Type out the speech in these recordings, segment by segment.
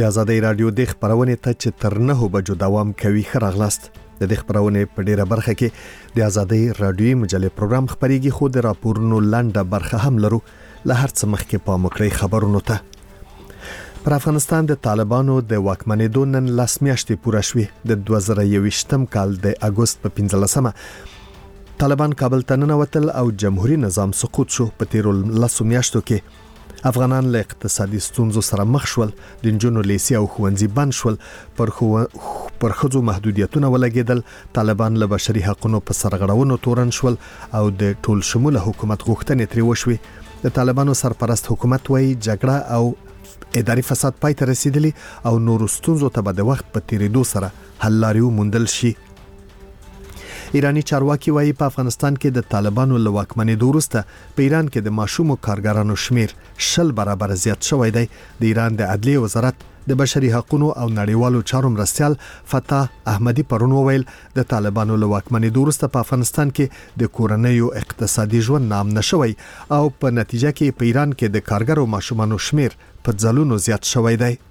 د آزادۍ رادیو د خبرونې ته چې تر 9 بجو دوام کوي خراغلاست. د دې خبرونې په ډیره برخه کې د آزادۍ رادیوي مجلې پروګرام خبريږي، خو د راپورونو لنډه برخه هم لرو. له هر څه مخکې په مکړی خبرونو ته. پر افغانستان د طالبانو د واکمنېدو نن لاس میاشتې پوره شوې. د 2021م کال د اگست په 15مه طالبان کابل ته ننوتل او جمهوریت نظام سقوط شو. په تیرو لسو میاشتو کې افغانان له اقتصادي ستونزو سره مخ شول، د نجونو لیسې او ښوونځي بند شول، پر ښځو محدودیتونه ولګېدل، طالبان له بشري حقوقو په سرغړونو تورن شول او د ټول شموله حکومت غوښتنې ترې وشوې. د طالبانو سرپرست حکومت وایي جګړه او اداري فساد پای ته رسیدلی او نور ستونزو ته به د وخت په تیریدو سره حل لارې موندل شي. ایرانی چارواکي وایي په افغانستان کې د طالبانو له واکمنېدو وروسته په ایران کې د ماشومو کارګرانو شمیر 10 برابر زیات شوی دی. د ایران د عدلیې وزارت د بشري حقوقو او نړیوالو چارو مرستیال فتح احمدی پرون وویل د طالبانو له واکمنېدو وروسته په افغانستان کې د کورنیو اقتصادي ژوند نامنه شوی او په نتیجه کې په ایران کې د کارګرو ماشومانو شمیر په ځلونو زیات شوی دی.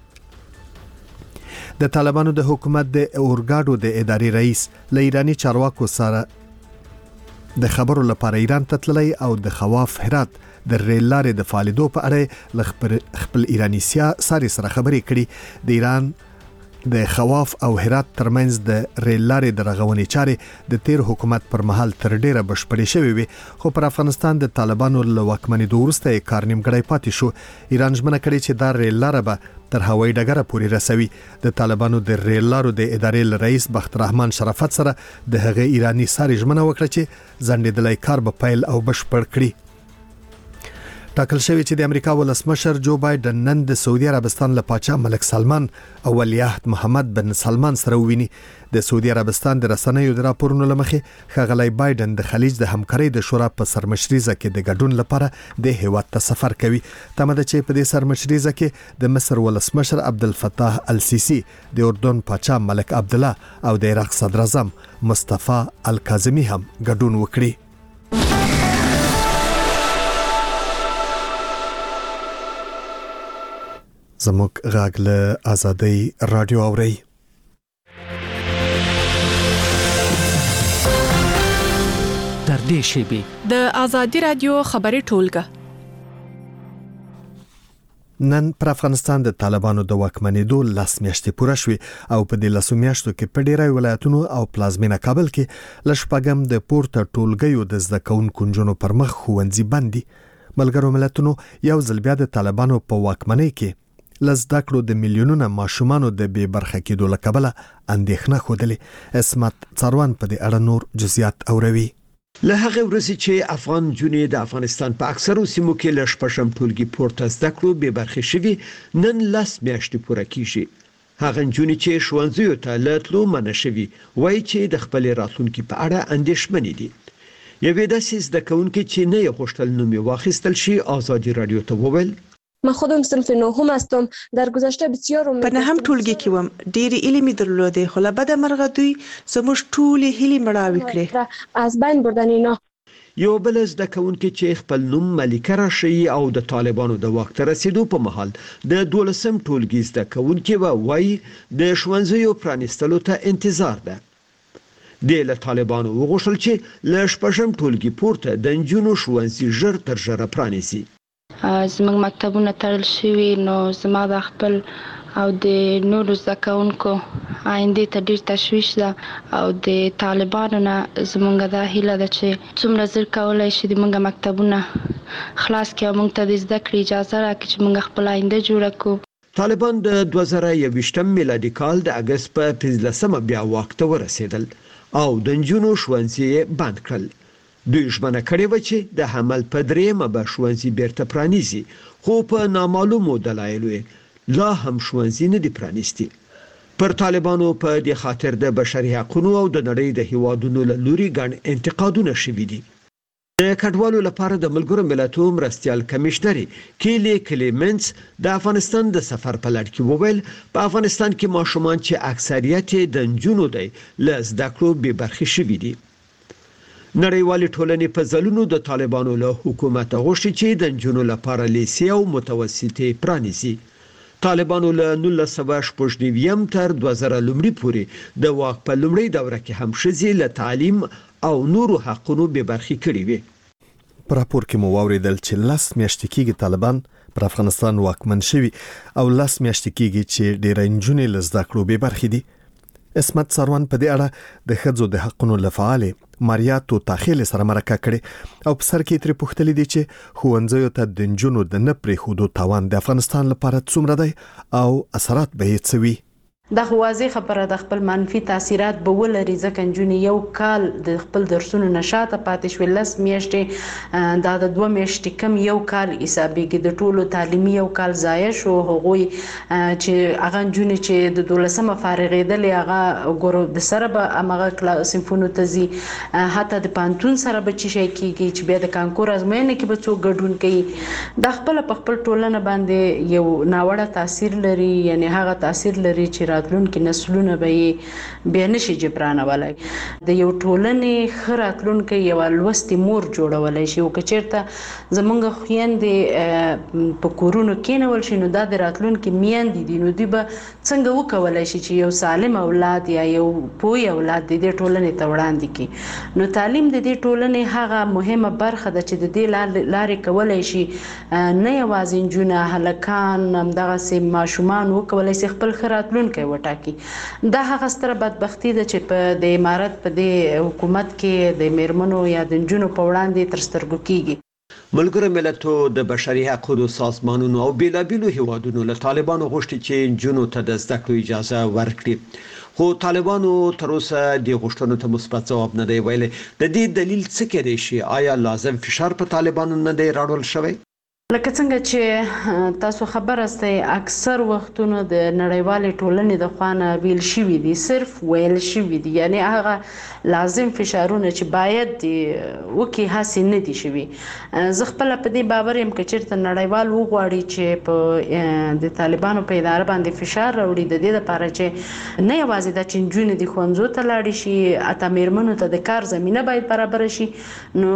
د طالبانو د حکومت د اورګاډو د اداري رئیس له ایرانی چارواکو سره د خبرو لپاره ایران ته تللی او د خواف هرات د ریل لارې د فعالیدو په اړه خپل ایرانی ساري سره خبرې کړي. د ایران د خواف او هرات ترمنځ د ریل لارې د رغونې چارې د تیر حکومت پر مهال تر ډیره بشپړې شوې وي، خو پر افغانستان د طالبانو له واکمنېدو وروسته یې کار نیمګړی پاتې شو. ایران ژمنه کړې چې دا ریل لاره به تر هوایي ډګره پورې رسوي. د طالبانو د ریل لارو د ادارې رئیس بختر رحمان شرافت سره د هغه ایرانی ساري ژمنه وکړه چې ځنډېدلی کار به پیل او بشپړ کړي. ټاکل شوی چې د امریکا ولسمشر جو بایدن نن د سعودي عربستان له پاچا ملک سلمان او ولیعهد محمد بن سلمان سره وویني. د سعودي عربستان د رسنیو د راپورونو لمخې ښاغلی بایدن د خلیج د همکارۍ د شورا په سرمشريزه کې د ګډون لپاره د هیواد ته سفر کوي. تمه ده چې په دې سرمشريزه کې د مصر ولسمشر عبدالفتاح السیسی، د اردن پاچا ملک عبدالله او د عراق صدر اعظم مصطفی الکاظمی هم ګډون وکړي. زموږ غږ له آزادۍ رادیو اوري. در دې شیبې د آزادۍ رادیو خبري ټولګه نن پر افغانستان د طالبانو د واکمنېدو لاس میاشتې پوره شوې او په دې لاسو میاشتو کې په ډیری ولایتونو او پلازمینه کابل کې لشپږم د پورته ټولګیو د زده کوونکو نجونو پر مخ ښوونځي بند دي. ملګرو ملتونو یو ځل بیا د طالبانو په واکمنۍ کې لزدکړو د میلیونونو ماشومانو د بې برخه کېدو له کبله اندېښنه ښودلې. اسمت څاروان په دې اړه نور جزئیات اوروي. له هغه ورځې چې افغان جونې د افغانستان په اکثرو سیمو کې له شپږم ټولګي پورته زده کړو بې برخې شوي، نن لاس میاشتې پوره کیږي. هغه جونې چې ښوونځیو ته له تلو منع شوي وایي چې د خپل راتلونکي په اړه اندېښمنې دي. یوې داسې زده کوونکې چې نه یې غوښتل نوم یې واخیستل شي آزادی رادیو ته وویل: من خودم صنف نهم هستم. در گذشته بسیار په نهم ټولګي کې وم، ډېری علمي درلودې، خو له بده مرغه دوی زموږ ټولې هیلې مړاوې کړې. از بین بردن اینا. یو بل زده کوونکې چې خپل نوم ملکه راشي او د طالبانو د واک ته رسیدو په مهال د 12م ټولګي زده کوونکې وایي د ښوونځیو پرانیستلو ته انتظار ده. د له طالبانو وغوښتل چې له شپږم ټولګي پورته د نجونو ښوونځي ژر تر ژره پرانیزي. زموږ مکتبونه تړل شوي، نو زما د خپل او د نورو زده کوونکو آینده ته ډیر تشویش ده او د طالبانو نه زموږ دا هیله ده چې څومره زر کولای شي د موږ مکتبونه خلاص کړي او موږ ته د زده کړې اجازه راکړي چې موږ خپل آینده جوړه کړو. طالبان د 2021 میلادي کال د اگست په 15مه بیا واک ته ورسېدل او د نجونو ښوونځي بند کړل. دوی ژمنه کړې و چې د حمل په درېیمه به ښوونځي بیرته پرانیزي، خو په نامعلومو دلایلو لا هم ښوونځي نه دي پرانیستي. پر طالبانو په دې خاطر د بشري حقوقو او د نړۍ د هیوادونو له لوري ګڼ انتقادونه شوي دي. د کډوالو لپاره د ملګرو ملتونو مرستیال کمشنر کیلی کلیمنس د افغانستان د سفر په لړ کې وویل په افغانستان کې ماشومان چې اکثریت د نجونو دی له زده کړو بې برخې شوي دي. نړیوالې ټولنې په ځلونو د طالبانو له حکومت غوښتي چې د نجونو لپاره لیسې او متوسطې پرانیزي. طالبانو له 1989 تر 2000 لومړي پورې د واک په لومړي دوره کې هم ښځې له تعلیم او نورو حقونو بې برخې کړې وي. په راپور کې مو واوریدل چې 10 میاشتې کېږي طالبان پر افغانستان واکمن شوي او 10 میاشتې کېږي چې ډېر نجونې له زده کړو بې برخې دي. اسمت سروان په دې اړه د ښځو د حقونو لفعال ماریا توتاخیل سره مرکه کړې او په سر کې ترې پوښتلې دي چې ښوونځیو ته د نجونو د نه پرېښودو تاوان د افغانستان لپاره څومره دی او اثرات به یې څه وي. دا واضح خبره د خپل منفي تاثیرات به ولري ځکه نجونې یو کال د خپل درسونو نشاته پاتې شوې 10 میاشتې دا د 2 میاشتې کم یو کال حسابېږي د ټولو تعلیمي یو کال ضایع شو. هغوی چې هغه نجونې چې د 12مه فارغېدلې هغه ګورو د سره به هغه صنفونو ته ځي حتی د پانتون سره به چې شي کېږي چې بیا د کانکور ازموینې کې به څوک ګډون کوي. دا خپل ټولنه باندې یو ناوړه تاثیر لري یعنی هغه تاثیر لري چې راتلونکي نسلونه به بیا نشي جبرانولای. د یو ټولنې ښه راتلونکي یو لوستي مور جوړولای شي او که چېرته زمونږ خویندې په کورونو کېنول شي نو دا د راتلونکي میندې دي نو دوی به څنګه وکولای شي چې یو سالم اولاد یا یو پوه اولاد د دې ټولنې ته وړاندې کړي. نو تعلیم د دې ټولنې هغه مهمه برخه ده چې د دې لارې کولای شي نه یوازې نجونه هلکان همدغسې ماشومان وکولای شي خپل ښه راتلونکی وټاکي. دا هغه ستره بدبختي ده چې په د امارت په دې حکومت کې د میرمنو یا د نجونو په وړاندې تر سترګو کېږي. ملګرو ملتونو د بشري حقوقو سازمانونو او بیلابیلو هیوادونو له طالبانو غوښتي چې نجونو ته د زده کړو اجازه ورکړي. خو طالبانو تر اوسه د غوښتنو ته مثبت ځواب نه دی ویلي. د دې دلیل څه کېدای شي؟ آیا لازم فشار په طالبانو نه دی راوړل شوی؟ لکه څنګه چې تاسو خبر استئ اکثر وختونو د نړیوالې ټولنې د خوانه ویل شوي دي صرف ویل شوي دي یعنی هغه لازم فشارونه چې باید وکي هڅې نه دي شوي. زه خپل په دې باور یم چې چیرته نړیوال وغواړي چې په د طالبانو په اداره باندې فشار راوړي د دې لپاره چې نه یوازې د چنجونې د خوندزو ته لاړ شي اته میرمنو ته د کار زمينه باید برابر شي. نو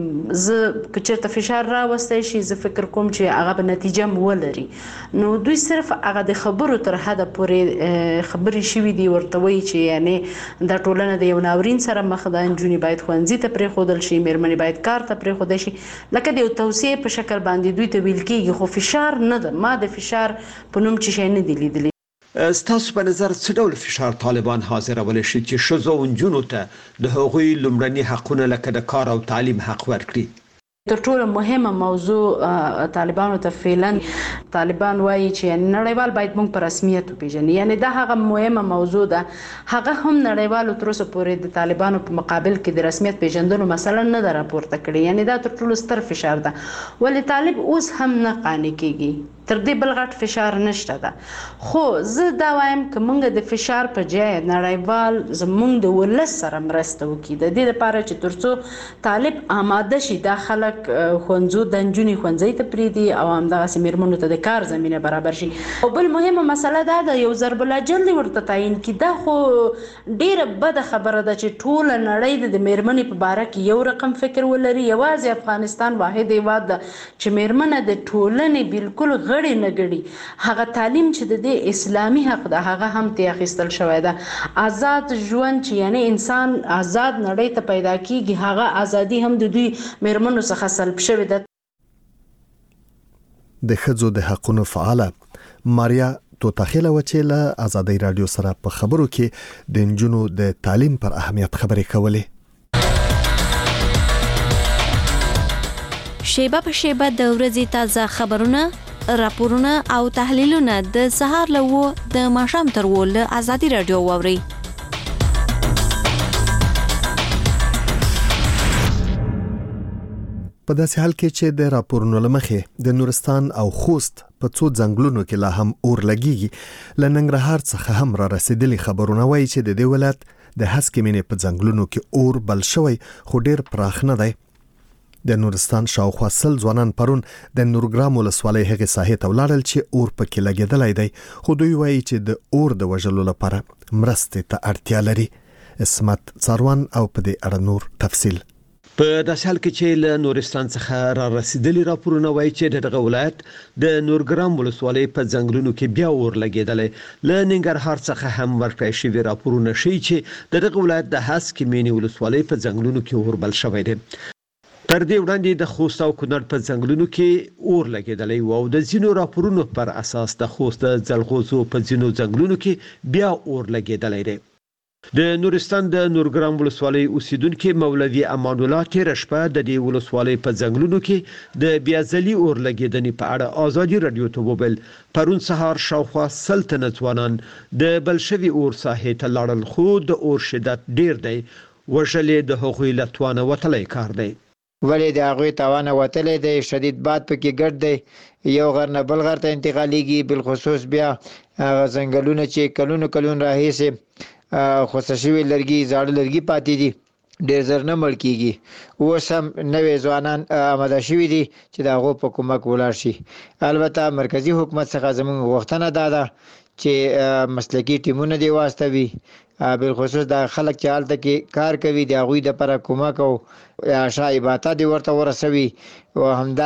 زه چیرته فشار راوستي شي زه فکر کوم چې هغه به نتیجه مولري. نو دوی صرف هغه د خبرو تر حد پورې خبرې شوي دي ورته وایي چې یعنی د ټولنه د یو ناورین سره مخ ده نجونې باید ښوونځي ته پرېښودل شي میرمنې باید کار ته پرېښودل شي لکه د یو توصیې په شکل باندې دوی ته ویل کېږي خو فشار نه ده. ما د فشار په نوم چې شی نه دی لیدلی. ستاسو په نظر څه ډول فشار طالبان حاضرول شي چې ښځو او نجونو ته د هغوی لومړني حقونه لکه د کار او تعلیم حق ورکړي؟ تر ټولو مهمه موضوع طالبانو ته فعلا طالبان وایي چې نړیوال باید موږ په رسمیت وپیژني یعنی دا هغه مهمه موضوع ده. هغه هم نړیوالو تر اوسه پورې د طالبانو په مقابل کې د رسمیت پیژندلو مثلا نه ده راپورته کړې یعنی دا تر ټولو ستر فشار ده. ولې طالب اوس هم نه قانع کېږي تر دې بل غټ فشار نشته ده. خو زه دا وایم چې موږ د فشار په ځای نړیوال زموږ د ولس سره مرسته وکړي د دې لپاره چې ترڅو طالب آماده شي دا خلک خوندزو د نجونې ښوونځي ته پرېږدي او همدغسې میرمنو ته د کار زمینه برابر شي. او بل مهمه مسله دا ده یو ضرب الاجل ورته تعیین کړي. دا خو ډیره بده خبره ده چې ټوله نړۍ د میرمنې په باره کې یو رقم فکر ولري. یوازې افغانستان واحد هیواد ده چې میرمنه د ټولنې بالکل غړي نه ګړي. هغه تعلیم چې د دې اسلامي حق ده هغه هم ته اخیستل شوی ده. آزاد ژوند چې یعنی انسان آزاد نړۍ ته پیدا کیږي هغه ازادي هم د دوی میرمنو څخه سلب شوی ده. د ښځو د حقونو فعاله ماریا توتاخیل چې له آزادۍ رادیو سره په خبرو کې د نجونو د تعلیم پر اهمیت خبرې کولې. شیبه په شیبه د ورځې تازه خبرونه راپورونه او تحلیلونه د سهار له د ماښام تر ول آزادۍ رادیو واوري. په داسې حال کې چې د راپورونو لمخې د نورستان او خوست په څو ځنګلونو کې لا هم اور لګيږي له ننګرهار څخه هم را رسیدلي خبرونه وایي چې د دې ولایت د هسکې مینې په ځنګلونو کې اور بل شوی خو ډیر پراخ نه دی. د نورستان شاوخوا 100 ځوانان پرون د نورګرام ولسوالۍ هغه ساحې ته ولاړل چې اور پکې لګیدلی دی خو دوی وایي چې د اور د وژلو لپاره مرستې ته اړتیا لري. اسمت سروان او په دې اړه نور تفصیل. په داسې حال کې چې له نورستان څخه را رسیدلي راپورونه وایي چې دغه ولایت د نورګرام ولسوالۍ په ځنګلونو کې بیا اور لګېدلی. له ننګرهار څخه هم ورکړی شوي راپورونه ښیي چې دغه ولایت د هسکې مینې ولسوالۍ په ځنګلونو کې اور بل شوی دی. تر دې وړاندې د خوست او کونړ په ځنګلونو کې اور لګېدلی و او د ځینو راپورونو پر اساس د خوست د ځلغوزو په ځینو ځنګلونو کې بیا اور لګېدلی دی. د نورستان د نورګرام ولسوالۍ اوسیدونکو مولوي امان الله تیر شپه د دې ولسوالۍ په ځنګلونو کې د بیازلي اور لګېدنې په اړه ازادي رادیو ته وویل. پرون سهار شاوخوا 100 تنه ځوانان د بلشوي اور ساحې ته لاړل، خو د اور شدت ډیر دی. وژلې د هغوی له توانه وتلی کار دی. ولې د هغوی توانه وتلی دی، شدید باد پکې ګډ دی، یو غر نه بل غر ته انتقالیږي. بالخصوص بیا ځنګلونه چې کلونو راهیسې خوسه شوي لرګي زاړه لرګي پاتې دي، ډېر زر نه مړ کېږي. اوس هم نوې ځوانان آماده شوي دي چې د هغو په کومک ولاړ شي. البته مرکزي حکومت څخه زموږ غوښتنه دا ده چې مسلکي ټیمونه دې واستوي، بالخصوص د خلک چې هلته کې کار کوي د هغوی دپاره کومک او شایباته دې ورته ورسوي، او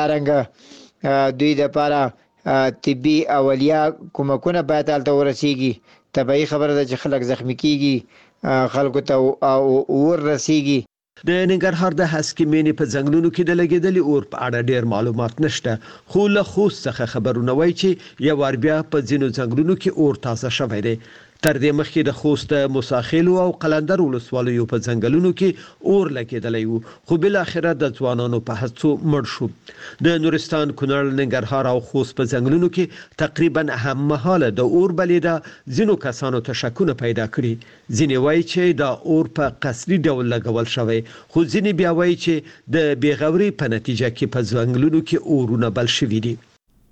همدارنګه دوی دپاره طبي اولیه کومکونه باید هلته ورسیږي. طبیعي خبره ده چې خلک زخمی کیږي، خلکو ته اور رسیږي. د ننګرهار د هسکې مینې په ځنګلونو کې د لګېدلي اور په اړه ډېر معلومات نشته، خو له خوست څخه خبرونه وایي چې یو وار بیا په ځینو ځنګلونو کې اور تازه شوی دی. تر دې مخکې د خوست موساخیلو او قلندر ولسوالیو په ځنګلونو کې اور لګېدلی و، خو بالاخره د ځوانانو په هڅو مړ شو. د نورستان، کونړ، ننګرهار او خوست په ځنګلونو کې تقریبا هم مهاله د اور بلیده ځینو کسانو ته شکونه پیدا کړي. ځینې وایي چې دا اور په قصري ډول لګول شوی، خو ځینې بیا وایي چې د بېغورۍ په نتیجه کې په ځنګلونو کې اورونه بل شوي دي.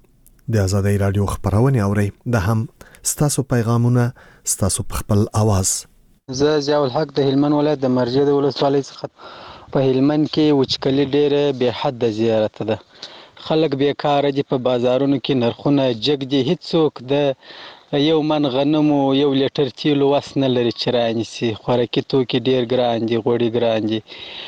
د آزادۍ رادیو خبرونه اوري، د هم ستاسو پیغامونه ستاسو په خپل आवाज. زه ضیاء الحق د هلمند ولایت د مرجد ولسوالۍ څخه. په هلمند کې وچکلي ډېره بې حد زیاته ده، خلک بیکاره دي، په بازارونو کې نرخونه جګ دي، هیڅوک د یو من غنمو یو لیټر تیلو وس نه لري چې رانیسي. خوراکي توکي ډېر ګران دي، غوړي ګران دي،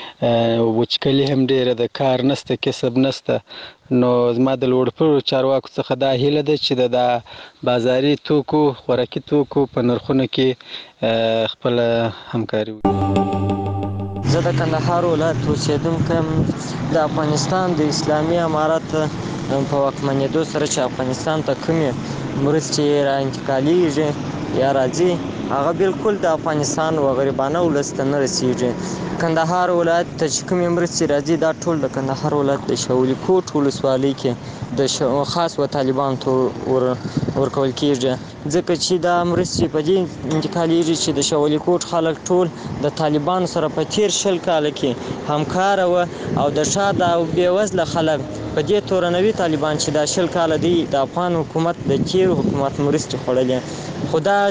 وچکلي هم ډېره ده، کار نشته، کسب نشته. نو زما د لوړپوړو چارواکو څخه دا هیله ده چې د بازاري توکو، خوراکي توکو په نرخونو کې خپل همکاري وکړي. زه د کندهار ولایت اوسیدونکی یم. د افغانستان د اسلامي امارت په واکمنېدو سره چې افغانستان ته کومې مرستې را انتقالیږي یا راځي، هغه بالکل د افغانستان و غریبانه ولس ته نه رسیږي. کندهار ولایت ته چې کومې مرستې راځي دا ټول د کندهار ولایت د شولي کوټ ولسوالۍ کې د خاص و طالبانو ته ورکول کېږي، ځکه چې دا مرستې په دې انتقالیږي چې د شولي کوټ خلک ټول د طالبانو سره په تیر 20 کاله کې همکاره وه، او د شاته او بېوزله خلک په دې تورنوي طالبان چې دا 20 کاله دی د افغان حکومت د تیر حکومت مرستې خوړلې، خو دا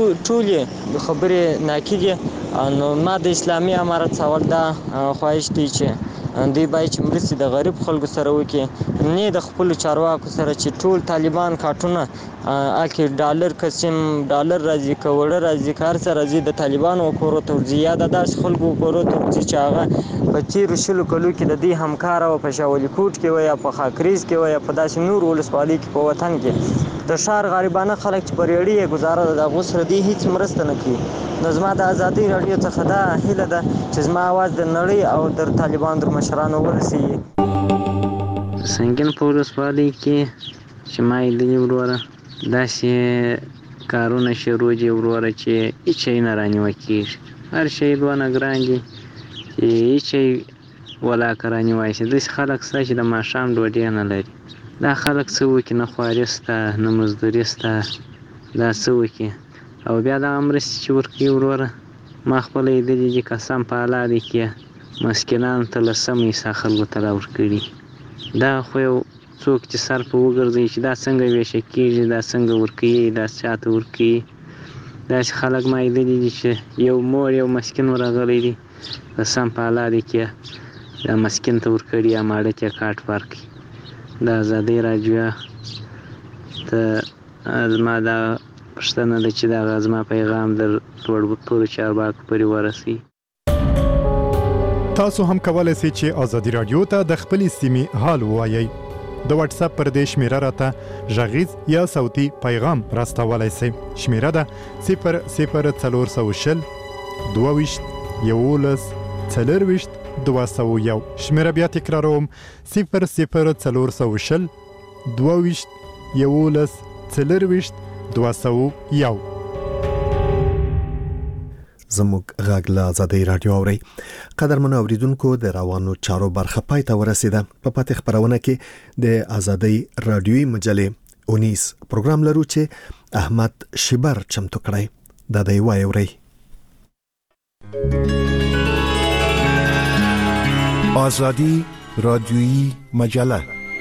ټولې خبرې ناکدي. نو ما د اسلامي امارت سوال دا خواهش دی چې دوی باید چې مرستې د غریب خلکو سره وکړي، نه د خپلو چارواکو سره چې ټول طالبان کارټونه هلکې ډالر قسم ډالر راځي، که وړه راځي، که هر څه راځي د طالبانو کورو ته ورځي، یا د داسې خلکو کورو ته ورځي چې هغه په تېرو 20 کلو کې د دوی همکاره وه، په شاولي کوټ کې وه یا په خاکریز کې وه یا په داسې نور ولسوالۍ کې په وطن کې. د ښار غریبانه خلک چې په ریړۍ یې ګزاره ده، د هغو سره دوی هېڅ مرسته نه کوي. نو زما د ازادۍ راډیو څخه دا هیله ده چې زما اواز د نړۍ او د طالبانو در مشرانو ورسیږي. سنګین په ولسوالۍ کې چې ما لیدلي وروره داسې کارونه شروع دي وروره چې هېڅ شی نه رانیوه کېږي، هر شی دونه ګران دي چې هېڅ شی ولاکه رانیوی شي. داسې خلک شته چې د ماښام ډوډۍ نه لري. دا خلک څه وکړي؟ نه خواري شته، نه مزدوري شته، دا څه وکړي؟ او بیا دغه مرستې چې ورکوي وروره، ما خپله لیدلي دي قسم په الله دی کې مسکینانو ته 10 حصه خلکو ته راورکړي. دا خو یو څوک چې سر په وګرځوي چې دا څنګه ویشه کېږي، دا څنګه ورکوي، دا چاته ورکوي. داسې خلک ما لیدلي دي چې یو مور یو مسکین ورغلی دی، قسم په الله دی کې دا مسکین ته ورکړي یا ماړه ته کاټ ورکړي. د ازادۍ راډیو ته زما دا پوښتنه ده چې دغه زما پیغام د ټولو چارواکو پورې ورسوي. تاسو هم کولای شئ چې ازادي رادیو ته د خپلې سیمې حال ووایئ. د واتس اپ پر دې شمیره راته غږیز یا صوتي پیغام راستولای شئ. شمیره ده 00420 22 11 40 201. شمیره بیا تکراروم 00420 22 11 40 201. زموږ غږ له آزادۍ رادیو اوري. قدرمنو اوریدونکو د روانو چارو برخه پای ته ورسیده. په پاتې خبرونه کې د آزادۍ رادیوي مجلې 19 پروګرام لرو چې احمد شبر چمتو کړی. دا دی وای اوري. آزادی رادیویی مجله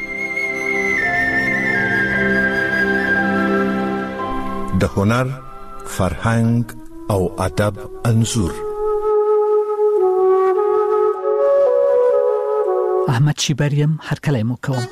د هنر، فرهنګ او ادب انځور. احمد شیبریم هر کله مو کوم.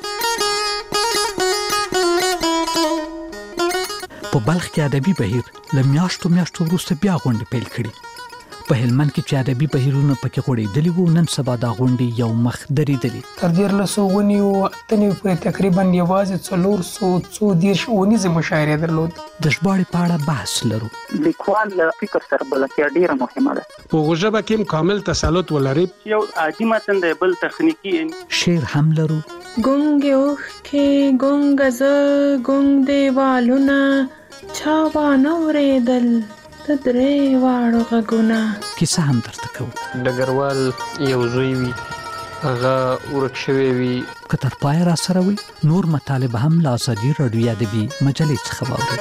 په بلخ کې ادبي بهیر لمیاشتو وروسته بیا غونډه پیل کړي. په هلمند کې چې ادبي بهیرونه پکې غوړېدلي وو، نن سبا دا غونډې یو مخ درېدلې. تر 1400 ونیو پورې تقریبا یوازې 430 ونیزه مشاعره درلود. د ژباړې په اړه بحث لرو. لیکوال فکر سره بلکې ډیره مهمه ده. په ژبه کې کامل تسلط ولري. یو عادي متن دی، بل تخنیکی شعر هم لرو. ګونګ اوخ کې ګونګ ز ګونګ دیوالونه چا وانه ورېدل تدرې واړو غږونه. کیسه هم درته کوو. ډګروال یو زوی وي، هغه ورک شوی وي. که تر پایه را سره وي نور مطالب هم له آزادي رادیو ادبي مجلې څخه واورئ.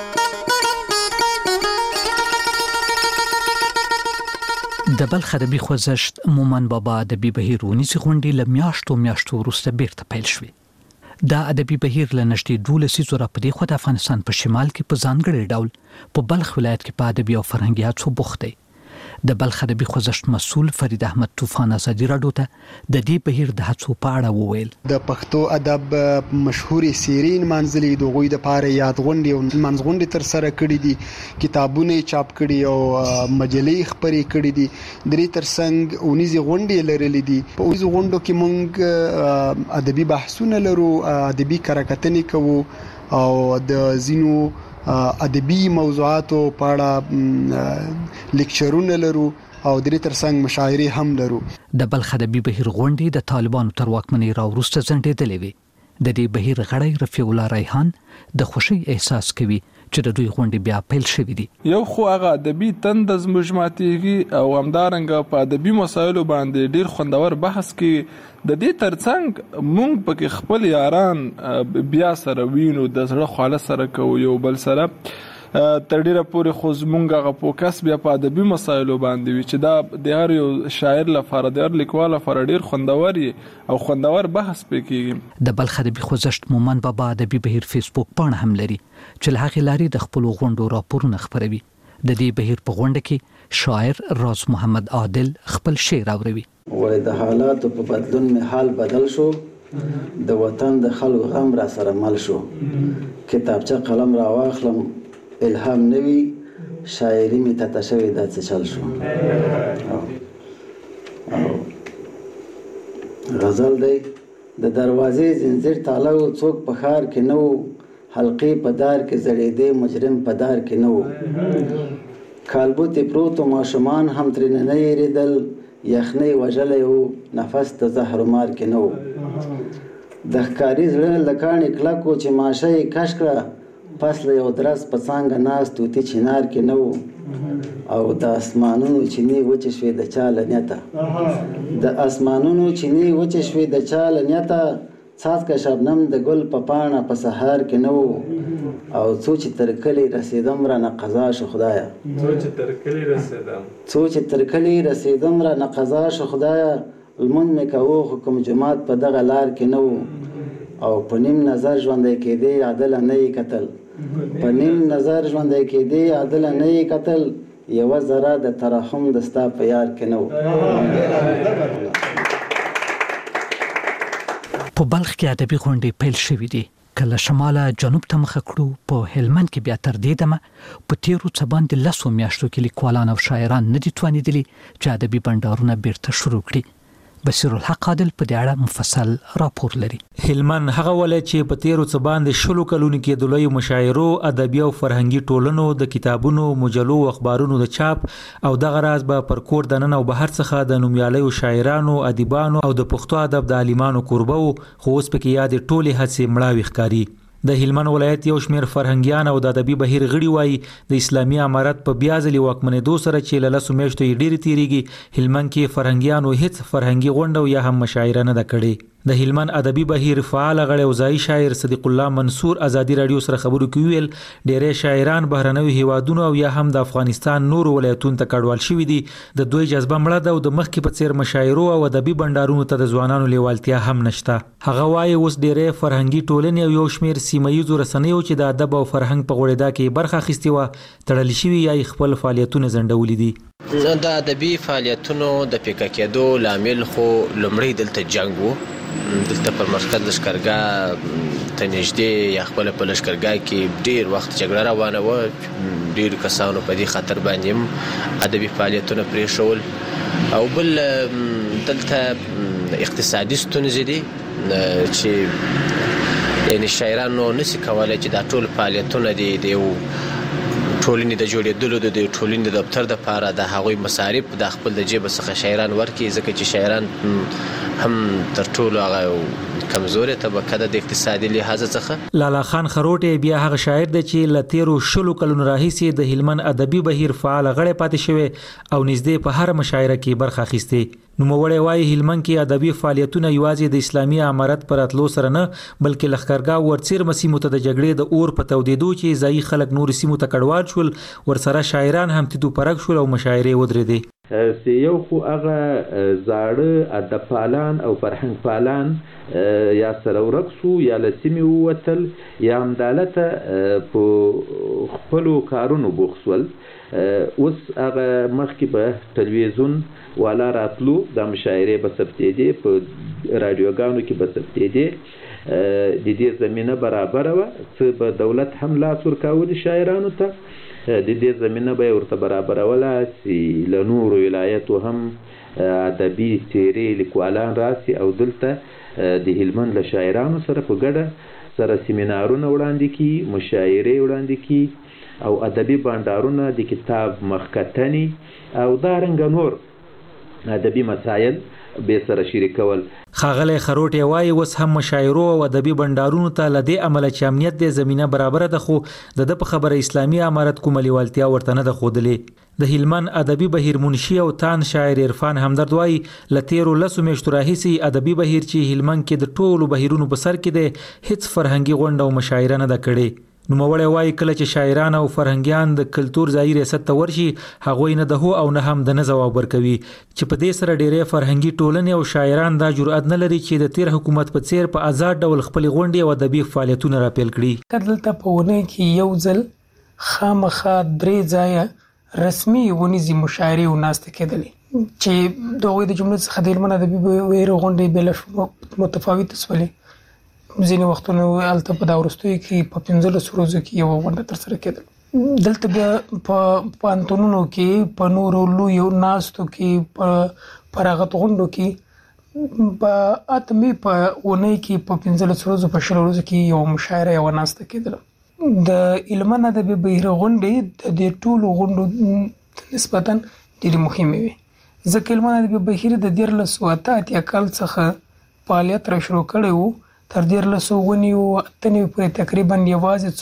د بلخ ادبي خوځښت مومن بابا ادبي بهیر 19 غونډې له میاشتو وروسته بیرته پیل شوې. دا ادبي بهیر له نږدې 12 زره په دې خو د افغانستان په شمال کې په ځانګړي ډول په بلخ ولایت کې په ادبي او فرهنګي هڅو بوخت دی. د بلخ ادبي خوځښت مسؤل فرید احمد طوفان آزادي رادیو ته د دې بهیر د هڅو په اړه وویل. د پښتو ادب مشهوري سیرین منځلي د غوي د پاره یادغونډي او منځغونډي تر سره کړې دي، کتابونه چاپ کړي او مجلې خبرې کړې دي. درې ترڅنګ 19 غونډې لرلې دي. په 19 غونډو کې مونږ ادبي بحثونه لرو، ادبي کارکتنې کوو او د زینو ادبي موضوعاتو په اړه لیکچرونه لرو او درې ترڅنګ مشاعرې هم لرو. د بلخ ادبي بهیر غونډې د طالبانو تر واکمنۍ راوروسته ځنډېدلې وي. د دې بهیر غړی رفیع الله ریحان د خوشي احساس کوي چې د دوی غونډې بیا پیل شوې دي. یو خو هغه ادبي تند زموږ ماتېږي او همدارنګه په ادبي مسایلو باندې ډیر خوندور بحث کې د دې ترڅنګ مونږ پکې خپل یاران بیا سره وینو، د زړه خاله سره کوو یو بل سره. تر ډیره پورې خو زمونږ هغه فوکس بیا په ادبي مسایلو باندې وي چې دا د هر یو شاعر لپاره د هر لیکوال لپاره ډیر خوندور او خوندور بحث پکې. د بلخ ادبي خوځښت مومن بابا ادبي بهیر فیسبوک پاڼه هم لري چې له هغې لارې د خپلو غونډو راپورونه خپروي. د دې بهیر په غونډه کې شاعر راز محمد عادل خپل شعر اوروي. وای د حالاتو په بدلون می حال بدل شو، د وطن د خلکو غم را سره مل شو. کتابچه قلم را واخلم الهام نوي، شاعري می ته تشوي د څه چل شو. غزل دی د دروازې زنجیر تاله و، څوک په ښار کې نه و، حلقې په دار کې زړېدې، مجرم په دار کې نه و. کالبوتې پروتو ماشومان هم ترېنه نه یېرېدل، یخنۍ وژلی و، نفس د زهرو مار کې نه و. د ښکاري زړه له کاڼي کلک و چې ماشه یې کش کړه، پس له یو درس په څانګه ناست توتي چنار کې نه و. او د اسمانونو چینې وچې شوې د چا له نیته، د اسمانونو چینې وچې شوې د چا له نیته، څاڅکه شبنم د ګل په پاڼه په سهار کې نه و. او څو چې تر کلي رسېدم رانه قضا شو خدایه، څو چې تر کلي رسېدم رانه قضا شو خدایه. لمونځ مې کوو خو کوم جومات په دغه لار کې نه و. او په نیم نظر ژوندی کېدې عدله نه یې کتل، په نیم نظر ژوندی کېدې عدله نه یې کتل، یوه ذره د ترحم د ستا په یار کې نه و. په بلخ کې ادبي غونډې پیل شوې دي. کله شماله جنوب ته مخه کړو، په هلمند کې بیا تر دې دمه په تیرو څه باندې 10 میاشتو کې لیکوالان او شاعران نه دي توانېدلي چې ادبي بنډارونه بیرته شروع کړي. بصیر الحق عادل په دې اړه مفصل راپور لري. هلمند هغه ولایت چې په تیرو څه باندې شلو کلونو کې د لوی مشاعرو، ادبي او فرهنګي ټولنو، د کتابونو، مجلو او اخبارونو د چاپ او دغه راز به پر کور دننه او بهر څخه د نومیالیو شاعرانو، ادیبانو او د پښتو ادب د عالمانو کوربه وو، خو اوس پکې یاد ټولې هڅې مړاوي ښکاري. د هلمند ولایت یو شمېر فرهنګیان او د ادبي بهیر غړي وایي د اسلامي امارت په بیا ځلې واکمنېدو سره چې له لسو میاشتو یې ډېرې تېرېږي، هلمند کې فرهنګیانو هېڅ فرهنګي غونډه او یا هم مشاعره نه ده کړې. د هلمند ادبي بهیر فعال غړی او ځایي شاعر صدیق الله منصور ازادي رادیو سره خبرو کې ویل ډېری شاعران بهرنیو هیوادونو او یا هم د افغانستان نورو ولایتونو ته کډوال شوي دي. د دوی جذبه مړه ده او د مخکې په څیر مشاعرو او ادبي بنډارونو ته د ځوانانو لیوالتیا هم نشته. هغه وایي اوس ډېری فرهنګي ټولنې او یو شمېر سیمهییزو رسنیو چې د ادب او فرهنګ په غوړېدا کې برخه اخیستې وه تړل شوي یا خپل فعالیتونه ځنډولي دي. د ادبي فعالیتونو د پیکه کېدو لامل خو لومړی دلته جنګ و. دلته پر مرکز لشکرګاه ته نږدې یا خپل په لشکرګاه کې ډیر وخت جګړه روانه وه. ډیر کسانو په دې خطر باندې ادبي فعالیتونه پرېښول او بل دلته اقتصادي ستونزې دي چې یعنی شاعرانو نشي کولای چې دا ټول فعالیتونه دي د یو ټولنې د جوړېدلو د ټولنې د دفتر د پاره د هغوی مصارف د خپل د جیب څخه شاعران ورکړي، ځکه چې شاعران هم تر ټولو هغه کمزورې طبقه ده د اقتصادي لحاظ څخه. لالا خان خروټی بیا هغه شاعر دی چې له تیرو شلو کلونو راهیسې د هلمند ادبي بهیر فعال غړی پاتې شوی او نږدې په هر مشاعره کې برخه اخیستې. نوموړی وایي هلمند کې ادبي فعالیتونه یوازې د اسلامي امارت پر راتلو سره نه بلکې لښکرګاه ورڅیرمه سیمو ته د جګړې د اور په تودېدو چې ځایي خلک نور سیمو ته کډوال شول، ورسره شاعران هم تدو پرک شول او مشاعرې ودرېدې. یو خو هغه زاړه ادب پالان او فرهنګ پالان یا سره ورک شو یا له سیمې ووتل یا همدالته په خپلو کارونو بوخت شول. اوس هغه مخکې به تلویزیون والا راتلو د مشاعرې به ثبتېدې، په راډیوګانو کې به ثبتېدې، د دې زمینه برابره وه. څه به دولت هم لاس ورکولي شاعرانو ته، د دې زمینه به یې ورته برابروله چې له نورو ولایتو هم ادبي څېرې لیکوالان راسي او دلته د هلمند له شاعرانو سره په ګډه سره سیمینارونه وړاندې کړي، مشاعرې وړاندې کړي او ادبي بانډارونه، د کتاب مخکتنې او دارنګه نور ادبي مسایل به سره شریکول. ښاغلی خروټی وایي اوس هم مشاعرو او ادبي بنډارونو ته له دې امله چې امنیت د زمینه برابره ده، خو د ده په خبره اسلامي امارت کومه لیوالتیا ورته نه ده ښودلې. د هلمند ادبي بهیر منشي او تان شاعر عرفان همدرد وایي له تیرو لسو میاشتو راهیسې ادبي بهیر چې هلمند کې د ټولو بهیرونو په سر کې دی هیڅ فرهنګي غونډه او مشاعره نه ده کړې. نوموړی وایي کله چې شاعران او فرهنګیان د کلتور ځایي ریاست ته ورشي هغوی نه د هو او نه هم د نه ځواب ورکوي، چې په دې سره ډېری فرهنګي ټولنې او شاعران دا جرأت نه لري چې د تیر حکومت په څیر په آزاد ډول خپلې غونډې او ادبي فعالیتونه راپیل کړي. دلته په اونۍ کې یو ځل خامخا 3 ځایه رسمي ونیزي مشاعرې او ناستې کېدلې چې د هغوی د جملو څخه د هلمند ادبي بهیر غونډې بېله متفاوتې شولې. ځینې وختونه هلته په دا وروستیو کې په 15 ورځو کې یوه غونډه ترسره کېدله. دلته بیا په پوهنتونونو کې، په نورو لویو ناستو کې، په فراغت غونډو کې په اتمې په اونۍ کې په 15 ورځو په 20 ورځو کې یوه مشاعره یوه ناسته کېدله. د هلمند ادبي بهیر غونډې د دې ټولو غونډو نسبتا ډېرې مهمې وي، ځکه هلمند ادبي بهیر د 1988 کال څخه فعالیت را شروع کړی و. تر 1998 پورې تقریبا یوازې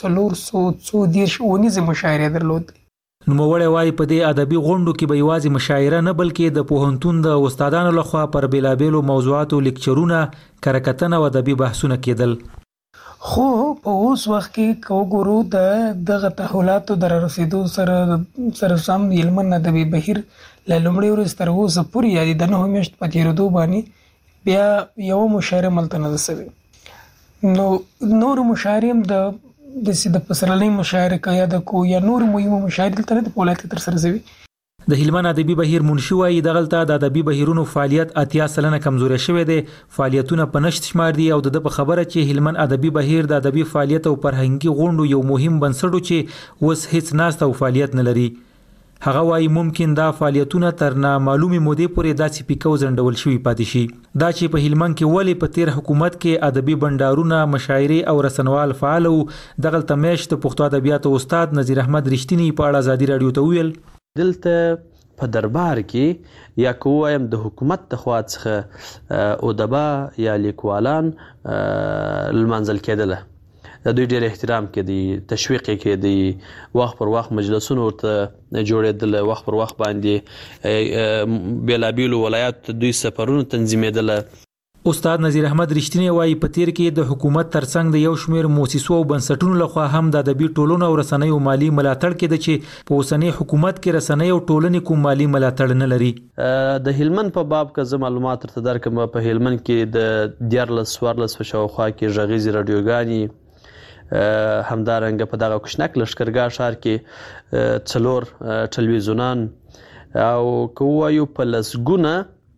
430 ونیزې مشاعرې درلود. نوموړی وایي په دې ادبي غونډو کې به یوازې مشاعره نه بلکې د پوهنتون د استادانو لخوا پر بېلابېلو موضوعاتو لیکچرونه، کره-کتنه او ادبي بحثونه کېدل. خو په اوس وخت کې که وګورو د دغه تحولاتو د رارسېدو سره سم هلمند ادبي بهیر له لومړۍ ورځې تر اوسه پورې یعنې د 9 میاشتو په تېرېدو باندې بیا یوه مشاعره ملته نه ده سوې. نو نور مشاعرې هم د پسرلۍ مشاعره که یاده کو یا نور مهمو مشاعرې دلته نه د په ولایت کې ترسره شوي. د هلمند ادبي بهیر منشي وایي دغلته د ادبي بهیرونو فعالیت 80% کمزوری شوی دی، فعالیتونه په نشت شمار دي او د په خبره چې هلمند ادبي بهیر د ادبي فعالیت او فرهنګي غونډو یو مهم بنسټ چې اوس هیڅ ناسته او فعالیت نه لري. هغه وايي ممکن دا فعالیتونه تر نامعلومه مودې پورې داسې پیکو ځنډول شوي پاتې شي. دا چې په هلمند کې ولې په تیر حکومت کې ادبي بندارونه، مشاعرې او رسنوال فعال وو، دغه تمیشت پښتو ادبیاتو استاد نذیر احمد رښتینی په اړه ازادي رادیو ته ویل. دلته په دربار کې یا کوم د حکومت د خوا څخه ادبا یا لیکوالان لمنځل کېدله، د دوی ډېر احترام کېدی، تشویق کېدی، وخت پر وخت مجلسونه ورته جوړېدل، وخت پر وخت باندې بیلابیلو ولایاتو دوی سفرونه تنظیمېدله. استاد نذیر احمد رښتینی وایي په تیر کې د حکومت ترڅنګ د یو شمېر مؤسسو او بنسټونو لخوا هم د ادبي ټولنو او رسنیو مالی ملاتړ کېده چې په اوسنۍ حکومت کې رسنۍ او ټولنې کوم مالی ملاتړ نه لري. د هلمند په باب که زه معلومات درته درکړم، په هلمند کې د 14 په شاوخوا کې غږیزې راډیوګانې، همدارنګه په دغه کوچنک لښکرګاه ښار کې 4 ټلویزیونان او که ووایو په لسګونه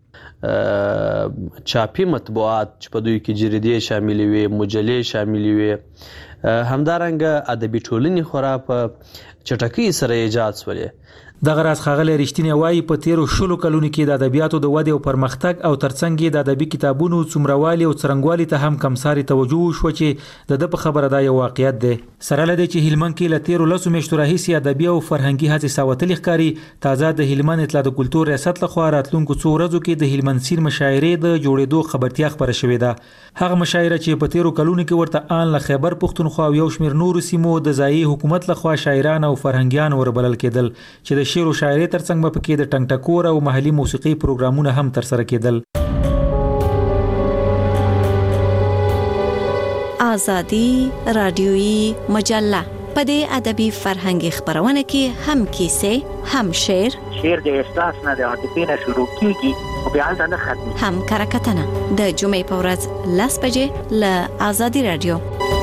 چاپي مطبوعات چې په دوی کې جریدې شاملې وي، مجلې شاملې وي، همدارنګه ادبي ټولنې خورا په چټکۍ سره ایجاد شولې. دغه راز ښاغلی رښتینی وایي په تیرو 20 کلونو کې د ادبیاتو د ودې او پرمختګ او ترڅنګ یې د ادبي کتابونو څومروالي او څرنګوالي ته هم کمساري توجه وشوه چې د په خبره دا یو واقعیت دی. سره له دې چې هلمند کې له تیرو 10 میاشتو راهیسې ادبي او فرهنګي هڅې ساوتلې ښکاري، تازه د هلمند اطلاع د کلتور ریاست لخوا راتلونکو څو ورځو کې د هلمند سیر مشاعرې د جوړېدو خبرتیا خبره شوې ده. هغه مشاعره چې په تیرو کلونو کې ورته آن له خیبر پښتونخوا او یو شمېر نورو سیمو د ځایي حکومت لخوا شاعران او فرهنګیان وربلل کېدل چې د شعر او شاعرۍ ترڅنګ به پکې د ټنګ ټکور او محلي موسیقي پروګرامونه هم ترسره کېدل. ازادي رادیويي مجله په دې ادبي فرهنګي خبرونه کې هم کیسې، هم شعر د احساس نه د عاطفې نه شروع کیږي او بیا ځنه ختمي، هم کرکټنه د جمعې په ورځ 10 بجې له ازادي رادیو.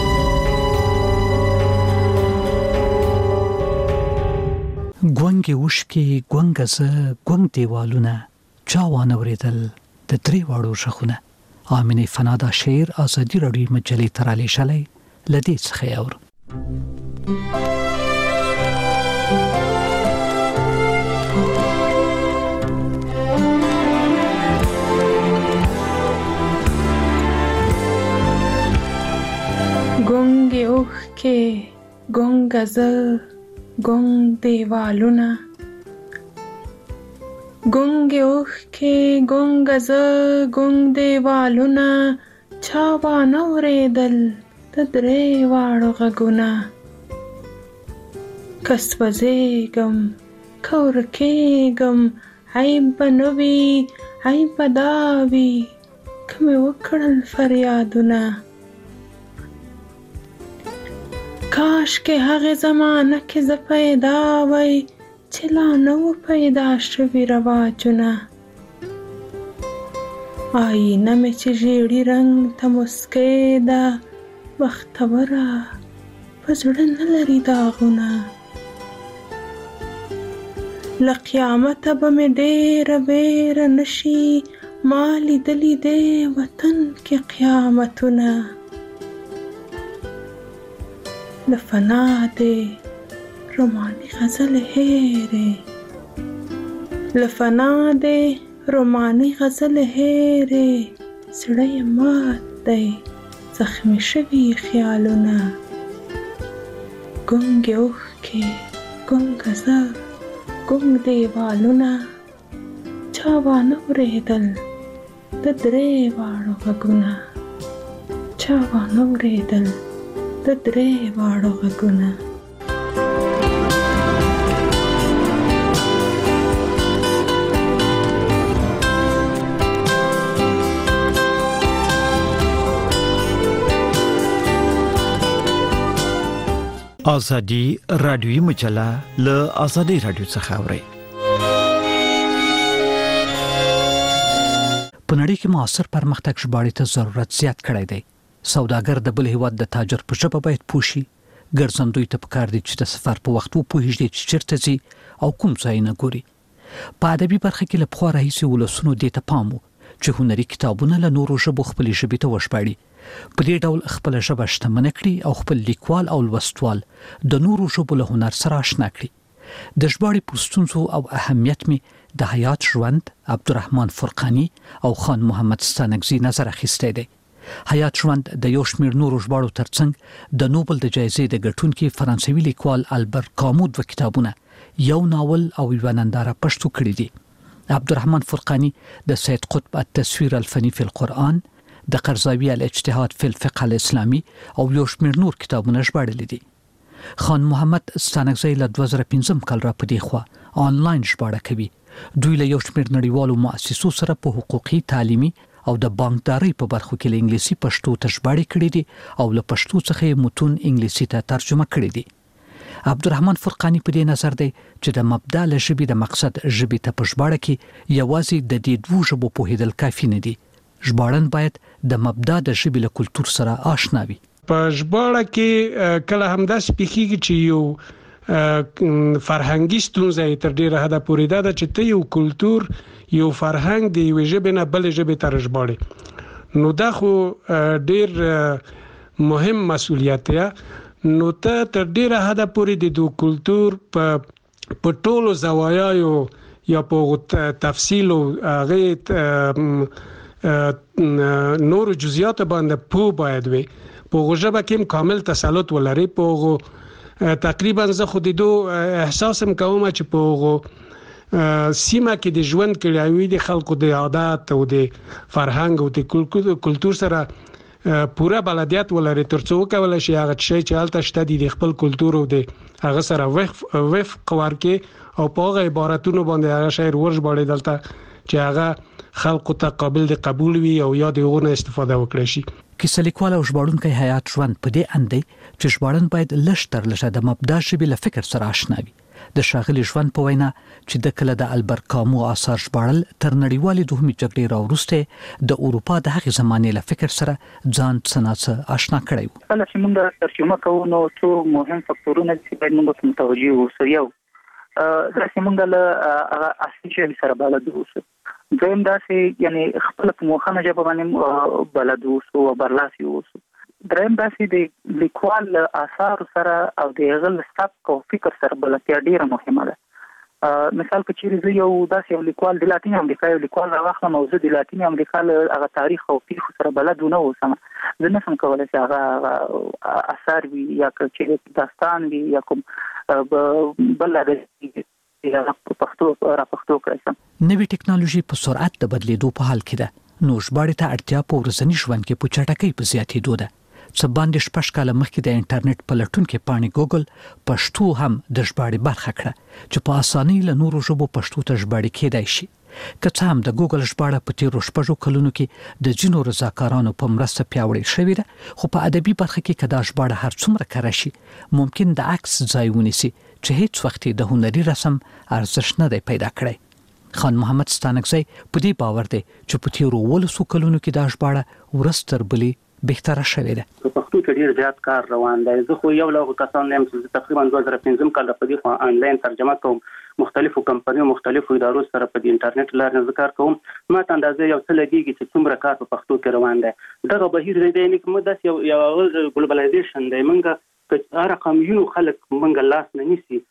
ګونګې وشکې ګونګه زه ګونګ دیوالونه چا وانه ورېدل د درې واړو ږغونه. آمینې فنا دا شعر ازادي رادیو مجلې ته رالیږلی، له دې څخه یې اورو. ګونګې اوښکې ګونګه زه ګونګ دیوالونه، ګونګې اوښکې ګونګه زه ګونګ دیوالونه، چا وانه ورېدل د درې واړو غږونه. که سوځېږم که ورکېږم عیب به نه وي، عیب به دا وي که مې وکړل فریادونه. کاشکې هغې زمانه کې زه پیدا وای چې لا نه و پیدا شوي رواجونه. آینه مې چې ژیړي رنګ ته مسکۍ ده، بختوره په زړه نه لري داغونه. له قیامته به مې ډېره بیره نشي، ما لیدلي دی وطن کې قیامتونه. له فنا دې روماني غزل هېرې، له فنا دې روماني غزل هېرې، زړه یې مات دی زخمي شوي خیالونه. ګونګې اوښکې ګونګه زه ګونګ دیوالونه، چا وانه ورېدل د درې واړو غږونه، چا وانه ورېدل د درې واړو غږونه. ازادي رادیوي مجله له ازادي رادیو څخه اوري. په نړۍ کې معاصر پرمختګ ژباړې ته ضرورت زیات کړی دی. سوداګر د بل هیواد د تاجر په ژبه باید پوښي. ګرځندوی ته پکار دی چې د سفر په وخت وپوهیږي چې چیرته ځي او کوم ځای نه ګوري. په ادبي برخه کې له پخوا راهیسې ولسونو دې ته پام و چې هنري کتابونه له نورو ژبو خپلې ژبې ته وژباړي. په دې ډول خپل ژبه شتمنه کړي او خپل لیکوال او لوستوال د نورو ژبو له هنر سره آشنا کړي. د ژباړې پوسټونزو او اهمیت می د حیات ژوند عبدالرحمن فرقانی او خان محمد ستانکزی نظر اخیسته دی. حیات ژوند د یو شمېر نورو ژباړو ترڅنګ د نوبل د جایزې د ګټونکي فرانسوي لیکوال البر کامو د کتابونه یو ناول او یو ننداره پښتو کړی دي. عبدالرحمن فرقانی د سید قطب التصویر الفنی فی القرآن، د قرضاوی الاجتهاد فی الفقه الاسلامی او یو شمېر نور کتابونه ژباړلي دي. خان محمد ستانکزی له 2015 کال را پدې خوا آنلاین ژباړه کوي. دوی له یو شمېر نړیوالو مؤسسو سره په حقوقي، تعلیمي او د بانکداري په برخو کې له انګلیسي پښتو ته ژباړې کړې دي او له پښتو څخه متون انګلیسي ته ترجمه کړې دي. عبدالرحمن فرقانی په دې نظر دی چې د مبدا له ژبې د مقصد ژبې ته په ژباړه کې یوازې د دې دوه ژبو پوهېدل کافي نه دي. ژباړن باید د مبدا د ژبې له کلتور سره آشنا وي. په ژباړه کې کله همداسې پیښیږي چې یو فرهنګي ستونزه تر ډیره حده پورې ده چې ته یو کلتور یو فرهنګ د یو ژبې نه بل ژبې ته ژباړي، نو دا خو ډیر مهم مسؤلیت دی. نو ته تر ډیره حده پورې د دو کلتور په ټولو زوایاو یا په تفصیل او هغه نور جزئیات باندې پوه باید وي. په ژبه کې کامل تسلط ولري. په تقریبا زه خو د دو احساس کوم چې په سیمه کې د ژوند کړیوي د خلکو د عادت او د فرهنګ او د کلتور سره پوره بلدیت ولري ترڅو وکولای شي هغه شی چې حالت شته د خپل کلتور او د هغه سره وفق ورکې او په هغه عبارتونو باندې هغه شی ورژباړي دلته چې هغه خلکو ته قابل د قبول وي او یا دغه استفاده وکړي شي. کیسه لیکوال او ژباړونکی حیات ژوند په دې اند دی چې ژباړن باید لږ تر لږه د مبدا ژبې له فکر سره آشنا وي. د ښاغلي ژوند په وینا چې د کله د البر کامو آثار ژباړل تر نړیوالې دوهمې جګړې راوروسته د اروپا د هغې زمانې له فکر سره ځان څه آشنا کړی و. کله چې موږ ترجمه کوو نو څو مهم فکتورونه چې باید موږ متوجه اوسو. یو دا چې موږ له اصلي ژبې سره بلد اوسو. دویم دا چې یعنی خپل په موخه ژبه باندې بلد اوسو او برلاسي اوسو. دریم دا چې د لیکوال آثار سره او د هغه سبک او فکر سره بلدتیا ډیره مهمه ده. مثال په چیرې زه یو داسې یو لیکوال د لاتین امریکا یو لیکوال راوخلم او زه د لاتین امریکا هغه تاریخ او پیښو سره بلد نه اوسم، زه نشم کولی چې هغه اثر وي یا چې داستان وي یا کوم بل هغه پښتو کړم. نوې ټکنالوژي په سرعت د بدلیدو په حال کې ده، نو ژباړې ته اړتیا په ورځني ژوند کې په چټکۍ په زیاتېدو ده. څه باندې 6 کاله مخکې د انټرنیټ په لټونکې پاڼې ګوګل پښتو هم د ژباړې برخه کړه چې په اسانۍ له نورو ژبو پښتو ته ژباړې کېدای شي. که څه هم د ګوګل ژباړه په تیرو 6 کلونو کې د ځینو رضاکارانو په مرسته پیاوړې شوې ده، خو په ادبي برخه کې که دا ژباړه هر څومره کره شي ممکن د عکس ځای ونیسي چې هیڅ وخت د هنري رسم ارزښت نه دی پیدا کړی. خان محمد ستانکزی په دې باور دی چې په تیرو 200 کلونو کې دا ژباړه ورځ تر بلې بهتره شوې ده. په پښتو کې ډیر زیات کار روان دی. زه خو یو له کسانو یم چې تقریبا 2015 کال په دې خو آنلاین ترجمه کوم، مختلفو کمپنیو مختلفو ادارو سره په انټرنیټ لارې کار کوم. ما ته اندازه یو څه لګیږي چې څومره کار په پښتو کې روان دی. دغه بهیر دی نه کوم داس یو ګلوبلایزیشن دی. منګه هر رقم یو خلک منګه لاس نه نیسي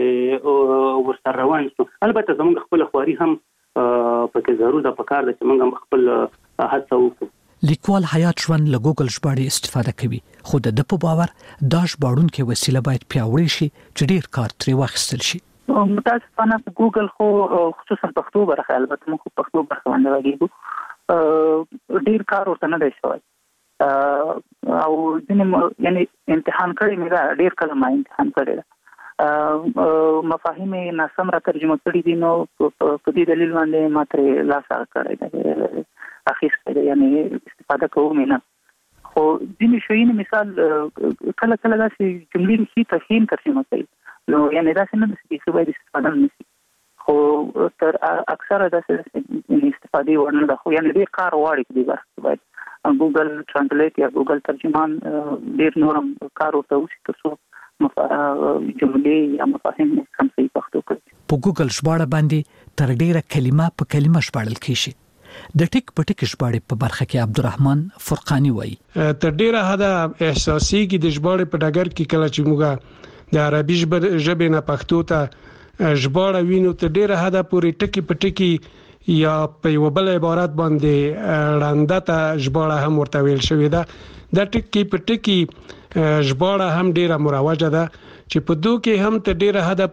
چې ورسره روان شو. البته زموږ خپل خواري هم پکې ضروري ده، پکار ده چې موږ خپل هڅه وکړو. لیکوال حیات ژوند له ګوګل ژباړې استفاده کوي، خو د په باور دا ژباړونکې وسیله باید پیاوړې شي چې ډیر کار ترې واخیستل شي. متاسفانه ګوګل خو خصوصا پښتو برخه، البته موږ پښتو برخه باندې راګیږو، ډیر کار ورته نه دی شوی او ځینې یعنی امتحان کړی مې دا ډیر کله ما امتحان کړی دا مفاهیم ناسم را ترجمه کړی دي، نو په دې دلیل باندې ما ترې لاس کړی دی اخیسته، یعنی استفاده کوم نه. خو ځینې شیونه مثال کله کله داسې جملې نشي تفهیم ترجمه کوي، نو یعنی داسې نه دي چې باید استفاده نشي، خو تر اکثره داسې استفاده ورنه ده. خو یعنی ډېر کار غواړي په دې برخه، باید ګوګل ترانسلیټ یا ګوګل ترجمان ډېر نورم کار ورته وشي ترڅو جملې یا مفاهیم سم صحیح پښتو کړي. په ګوګل ژباړه باندې تر ډیره کلمه په کلمه ژباړل کیږي. د ټیک په ټیک ژباړې په برخه کې عبدالرحمن فرقانی وایي تر ډیره حد احساسي کې د ژباړې په ډګر کې کله چې موږ د عربي ژبې نه پښتو ته ژباړه وینو ته ډیره حد پورې ټکی په ټکی یا په یو بل عبارت باندې ړانده ته ژباړه هم ورته ویل شوې ده د ټکی په ټکی ژباړه هم ډیره مروجه ده چې په دوه کې هم ته ډیره حد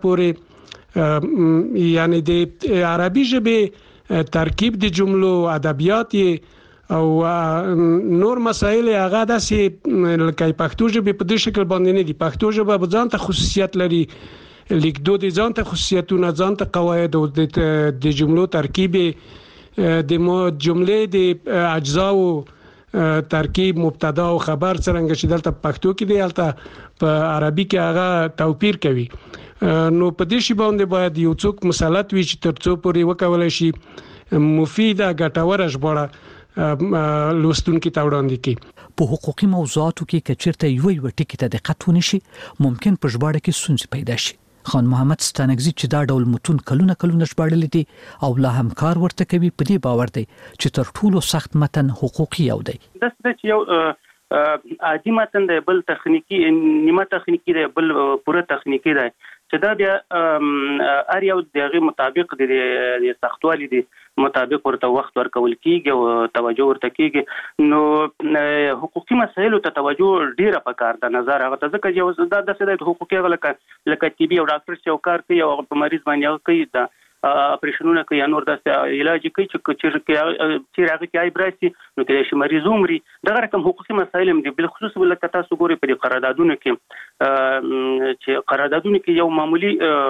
پورې یعنی د عربي ژبې ترکیب د جملو ادبیات او نور مسایل هغه داسې لکه پښتو ژبه په دې شکل باندې نه دي. پښتو ژبه په ځان ته خصوصیت لري، لیکدود ځان ته خصوصیتونه، ځان ته قواعد او د جملو ترکیب د جملې د اجزاو ترکیب مبتدا او خبر څنګه چې دلته پښتو کې دی هلته په عربي کې هغه توپیر کوي. نو په دې شی باندې باید یو څوک مسلط وي چې ترڅو پورې وکولای شي مفیده ګټوره ژباړه لوستونکو ته وړاندې کړي. په حقوقي موضوعاتو کې کچیرته یو ټکی ته دقت ونشي ممکن په ژباړه کې ستونزې پیدا شي. خان محمد ستانکزی چې دا ډول متون کلونه ژباړل دي او لا هم کار ورته کوي، په دې باور دی چې تر ټولو سخت متن حقوقي یو دی. د څه یو عادي متن دی، بل تخنیکی نیمه تخنیکی دی، بل پوره تخنیکی دی چې دا بیا ار یو دغه مطابق د سختوالي دي مطابق ورته وخت ورکول کیږي او توجه ورته کیږي. نو حقوقي مسایلو ته توجه ډیره پکار ده. نظر هغه ته ځکه چې دا د سړي حقوقي لکه طبي او ډاکټر چې کار کوي او په مریض باندې کوي دا اپریشنونه کوي یا نور د علاج کوي چې هغه کې براسي نو کې شي مریض عمري دا رقم حقوقي مسایل هم دي. بل خصوص ولکه تاسو ګوري په قراردادونو کې چې قراردادونو کې یو معمولی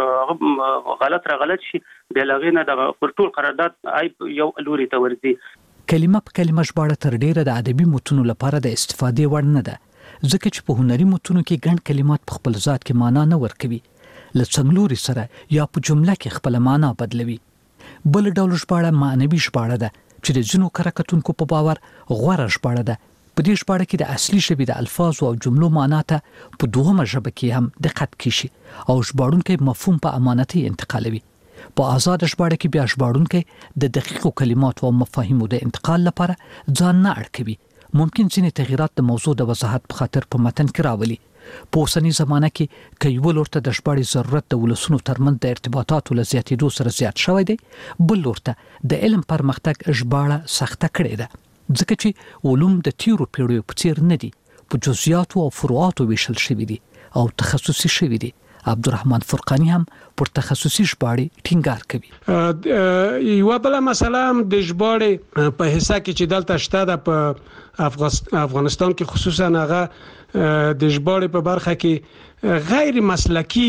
غلط شي بیا لغینه د ټول قرارداد یو لوري ته ورځي. کلمه په کلمه ژباړه تر ډیره د ادبي متونو لپاره د استفادې وړ نه ده، ځکه چې په هنري متونو کې ګڼ کلمات په خپل ذات کې معنا نه ورکوي، لڅنګلوري سره یا په جمله کې خپل معنا بدلوي. بل ډول ژباړه معنوي ژباړه ده چې د ځینو کارکتونکو په باور غوره ژباړه ده. په دې ژباړه کې د اصلي ژبې د الفاظ او جملو معنا ته په دوهمه ژبه کې هم دقت کیږي او ژباړونکي مفهوم په امانتي انتقالوي. په آزاد ژباړه کې بیا ژباړونکي د دقیقو کلماتو او مفاهیمو د انتقال لپاره ځان نه اړ کوي. ممکن ځینې تغیرات د موضوع د وضاحت په خاطر په متن کې راولي. په اوسنی زمانه کې کيول ورته د ژباړې ضرورت د ولسونو ترمنځ د ارتباطاتو لزیاتېدو سره زیات شوی دی، بل ورته د علم پرمختګ ژباړه سخته کړې ده، ځکه چې علوم د تیرو پیړیو په څیر نه دي، په جزئیاتو او فروعاتو ویشل شوي دي او تخصصي شوي دي. عبدالرحمن فرقانی هم پر تخصصي ژباړې ټینګار کوي. یو بل مسله هم د ژباړې په حصہ کې چې دلته شته د په افغانستان کې خصوصا هغه د ژباړې په برخه کې غیر مسلکی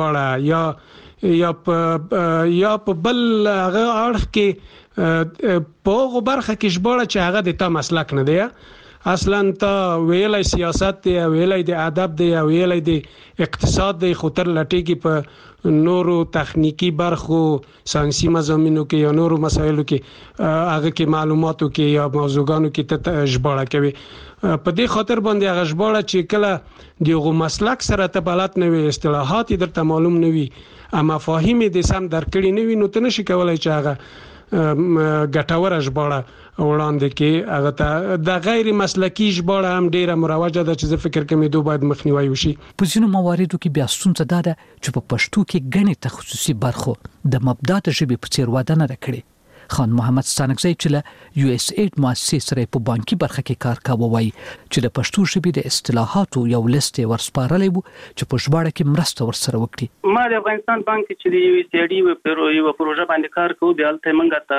ژباړه یا په بل هغه اړخ کې په هغه برخه کې ژباړه چې هغه د تا مسلک نه دی، اصلا تا ویلای سیاست دی، ویلای د ادب دی، ویلای د اقتصاد دی، خو تر لټیږي په نورو تخنیکی برخو ساينسي مضامینو کې یا نورو مسایلو کې هغه کې معلوماتو کې یا موضوعګانو کې ته ژباړه کوي. په دې خاطر باندې هغه ژباړه چې کله دغه مسلک سره ته بلد نه وي، اصطلاحات درته معلوم نه وي، مفاهیم دې سم درکړي نه وي، نو ته نشي کولای چې هغه ګټوره ژباړه وړاندې کې هغه ته د غیر مسلکی ژباړه هم ډیره مروجه ده چې زه فکر کوم دوی باید مخنیوي وشي. په ځینو مواردو کې بیا ستونزه ده چې په پښتو کې ګڼې تخصصي برخو د مبدا د ژبې په څیر وده نه کړي. خان محمد ستانکزی چې له یو اس ایډ مؤسسې سره په بانکي برخه کې کار کاوه وایي چې د پښتو ژبې د اصطلاحاتو یو لیست ورسپارلې وو چې په ژباړه کې مرسته ورسره وکړي. ما د افغانستان بانک چې د یو اس ایډ یو پروژه باندې کار کوو، بیا ته منګه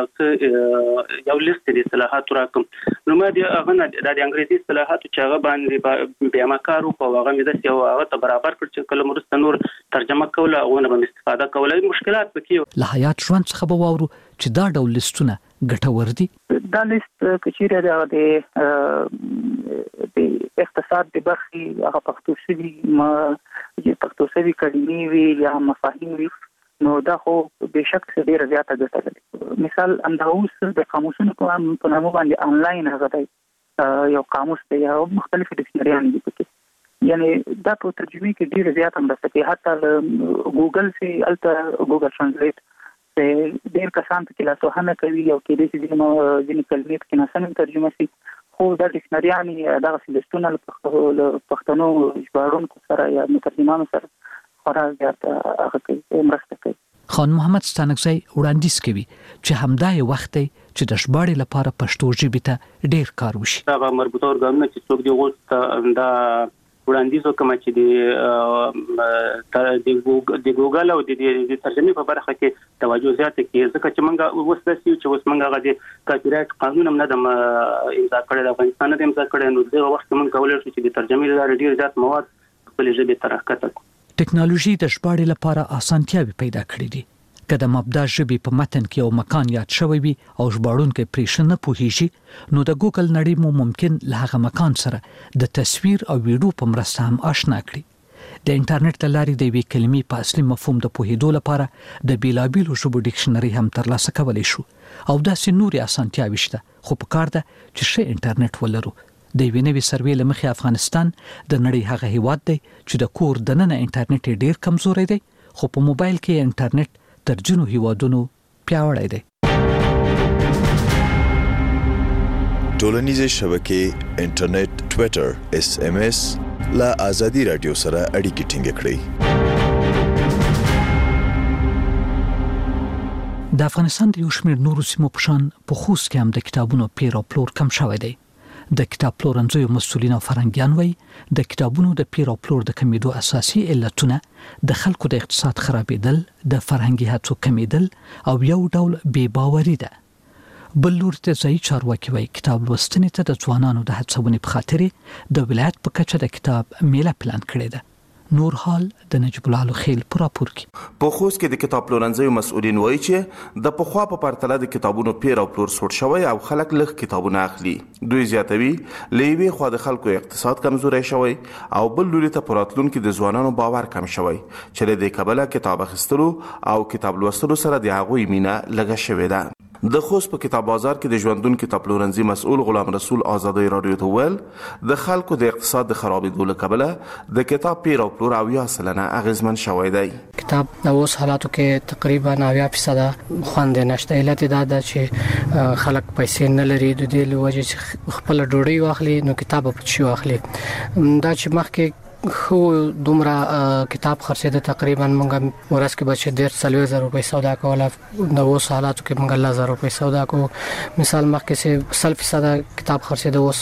ته یو لیست د اصطلاحاتو راکم. نو ما د هغه د انګریزي اصطلاحاتو چې هغه باندې بیا ما کار وکړ، هغه مې د یو هغه ته برابر کړ چې کله مرسته نور ترجمه کوله او نه به استفاده کوله. مشکلات پکې له حیات ژوند څخه به واورو چې دا ډول لیستونه ګټور دي. دا لیست کچیره د اقتصاد د برخې هغه پښتو شوی کلمې وی یا مفاهیم وی، نو دا خو به شک ډیره زیاته ګټه لري. مثال انداوس د قاموسونو په نامه باندې آنلاین هغه دی یو قاموس دی او مختلفې ډکشنریان دي پکې، یعنی دا په ترجمه کې ډیره زیاته مرسته کوي. حتی ګوګل سي الته ګوګل ترانسلیټ ډېر کسان په کلاسونه کوي او کې د ځینې کلمې په ناسم ترجمه شي، خو د ډکشنریانې دغه لیستونه له پښتنو ژباړونکو سره یا مترجمانو سره خورا زیات هغه کوي مرسته کوي. خان محمد ستانکزی وړاندیز کوي چې همدا یو وخت دی چې د ژباړې لپاره پښتو ژبې ته ډیر کار وشي. هغه مربوطه ارګانونه چې څوک دی غوښته دا وړاندیز وکم چې د ګوګل او د ترجمې په برخه کې توجه زیاته کړي، ځکه چې موږ اوس داسې یو چې اوس موږ هغه د کاپی رایټ قانون هم نه د امضا کړی، د افغانستان نه د امضا کړی، نو دغه وخت موږ کولی شو چې د ترجمې لپاره ډیر زیات مواد خپلې ژبې ته راښکته کړو. ټکنالوژي د ژباړې لپاره اسانتیاوې پیدا کړې دي. که د مبدا ژبې په متن کې یو مکان یاد شوی وي او ژباړونکی پرې نه پوهیږي، نو د ګوګل نړۍ مو ممکن له هغه مکان سره د تصویر او ویډیو په مرسته هم آشنا کړي. د انټرنیټ له لارې د یوې کلمې په اصلي مفهوم د پوهېدو لپاره د بیلابیلو ژبو ډکشنري هم ترلاسه کولی شو او داسې نورې اسانتیاوې شته، خو پکار ده چې ښه انټرنیټ ولرو. د یوې نوې سروې له مخې افغانستان د نړۍ هغه هیواد دی چې د کور دننه انټرنیټ ډیر کمزوری دی، خو په موبایل کې انټرنیټ تر ځینو هیوادونو پیاوړی دی. ټولنیزې شبکې، انټرنیټ، ټویټر، SMS لا آزادي رادیو سره اړیکې ټینګ کړئ. د افغانستان د یو شمېر نورو سیمو په شان په خوست کې هم د کتابونو پیر او پلور کم شوی دی. د کتاب پلورنځیو مسؤلین او فرهنګیان وایي د کتابونو د پیر او پلور د کمیدو اساسي علتونه د خلکو د اقتصاد خرابېدل، د فرهنګي هڅو کمیدل او یو ډول بې باوري ده. بل لور ته ځایي چارواکي وایي کتاب لوستنې ته د ځوانانو د هڅونې په خاطر د ولایت په کچه د کتاب میله پلان کړې ده. نور حال د نجیب الله خیل پر راپور کې. په خوست کې د کتاب پلورنځیو مسؤلین وایي چې د پخوا په پرتله د کتابونو پیر او پلور سوړ شوی او خلک لږ کتابونه اخلي. دوی زیاتوي له یوې خوا د خلکو اقتصاد کمزوری شوی او بل لوري ته په راتلونکي د ځوانانو باور کم شوی چې له دې کبله کتاب اخیستلو او کتاب لوستلو سره د هغوی مینه لږه شوې ده. د خوست په کتاب بازار کې د ژوندون کتاب پلورنځي مسؤل غلام رسول آزادۍ رادیو ته ویل د خلکو د اقتصاد د خرابېدو له کبله د کتاب پیر او پلور 80% اغیزمن شوی دی. کتاب د اوس حالاتو کې تقریبا 90% خوند نشته. علت دا ده چې خلک پیسې نه لري، د دې لوجه چې خپل ډوډۍ واخلي نو کتاب په چی واخلي. دا چې مخکې خو دومره کتاب خرڅېده تقریبا مونږ ورځ کې بچ 1.5 روپۍ سودا کوله، د اوس حالاتو کې مونږ 1000 روپۍ سودا کوو. مثال مخکې 100% کتاب خرڅېده، اوس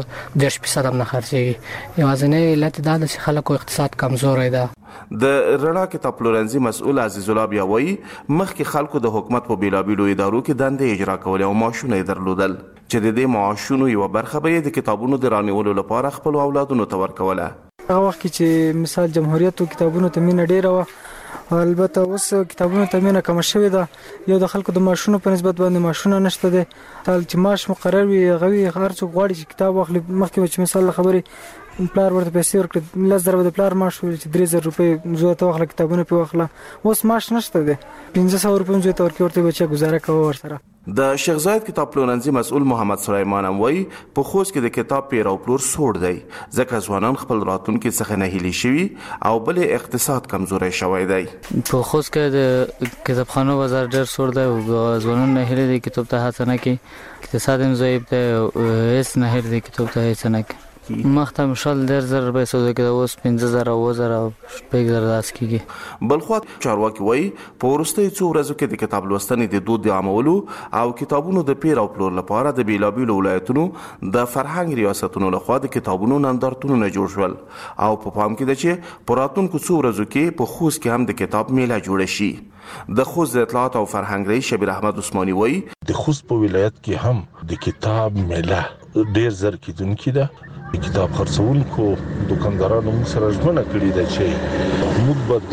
10% هم نه خرڅېږي. یوازینی علت دا ده چې خلکو اقتصاد کمزوری ده. د رڼا کتاب پلورنځي مسؤل عزیز الله بیا وایي مخکې خلکو د حکومت په بیلابیلو ادارو کې دندې اجرا کولې او معاشونه یې درلودل چې د دې معاشونو یو برخه به د کتابونو د رانیولو لپاره خپل اولادونو ته ورکوله. هغه وخت کې چې مثال جمهوریت او کتابونو ته مینه ډیره و، البته اوس کتابونو ته مینه کم شوې ده. یو د خلکو د معاشونو په نسبت باندې معاشونه نشته دي. تل چې معاش مقرر وي غوي هر څوک غواړي چې کتاب واخلي. مخکې چې مثال خبرې پلار ورته پیسې ورکړي، 10,000 د پلار معاش وي چې 3,000 روپۍ زوی ته واخله کتابونه په واخله. اوس معاش نشته دي، 1500 روپۍ زوی ته ورکړي، ورته بچا گزاره کوي ورسره. د شیخ زاید کتاب پلورنځي مسؤل محمد سلیمان هم وایي په خوست کې د کتاب پیر او پلور سوړ دی ځکه ځوانان خپل راتلونکي څخه نهیلي شوي او بل اقتصاد کمزوری شوی دی. په خوست کې د کتابخانو بازار ډېر سوړ دی او ځوانان نهیلي دي کتاب ته هڅه نه کوي. اقتصاد هم ضعیف دی او هیڅ نهیل دی کتاب ته هڅه نه کوي. مخته مشال 1,000 روپۍ سودا کېده، اوس 15,000 او 10,000 او 5,000 داس کېږي. بلخوا چارواکي وایي په وروستیو څو ورځو کې د کتاب لوستنې د دود د عامولو او کتابونو د پیر او پلور لپاره د بیلابیلو ولایتونو د فرهنګ ریاستونو لخوا د کتابونو نندارتونونه جوړ شول او په پام کې ده چې په راتلونکو څو ورځو کې په خوست کې هم د کتاب میله جوړه شي. د خوست د اطلاعات او فرهنګ رئیس شبیر احمد عثماني وایي د خوست په ولایت کې هم د کتاب میله ډېر زر کېدونکې ده. کتاب خرڅونکو دکاندارانو موږ سره ژمنه کړې ده چې موږ به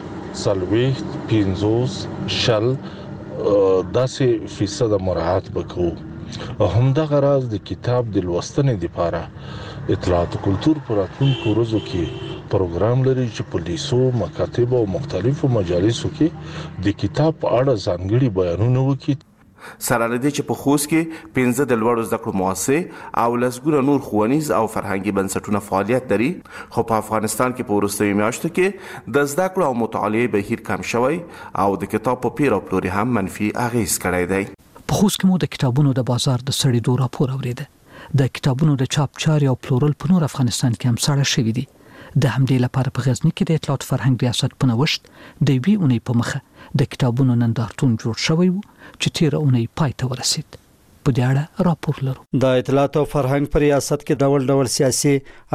10 50 شل داسې فیصد مراعات وکړو. همدغه راز د کتاب د لوستنې لپاره اطلاعات او کلتور پر راتلونکو ورځو کې پروګرام لري چې په لیسو، مکاتب او مختلفو مجالسو کې د کتاب په اړه ځانګړي بیانونه وکړي. سره لدې چې په خوست کې 15 د لوړو زده کړو مؤسسې او لسګونه نور ښوونیز او فرهنګي بنسټونه فعالیت لري، خو په افغانستان کې په وروستیو میاشتو کې د زده کړو او مطالعې بهیر کم شوی او د کتاب په پیر او پلور هم منفي اغیز کړی دی. په خوست کې مو د کتابونو د بازار د سړېدو راپور اورېده. د کتابونو د چاپ چارې او پلورل په نور افغانستان کې هم ساړه شوي دي. د همدې لپاره په غزنی کې د اطلاعات فرهنګ ریاست په نوښت د وی اونۍ په مخه د کتابونو نندارتون جوړ شوی وو چې تیر اونۍ پای ته ورسید. په دې اړه راپور لرو. د اطلاعات او فرهنګ په ریاست کې ډول ډول سیاسي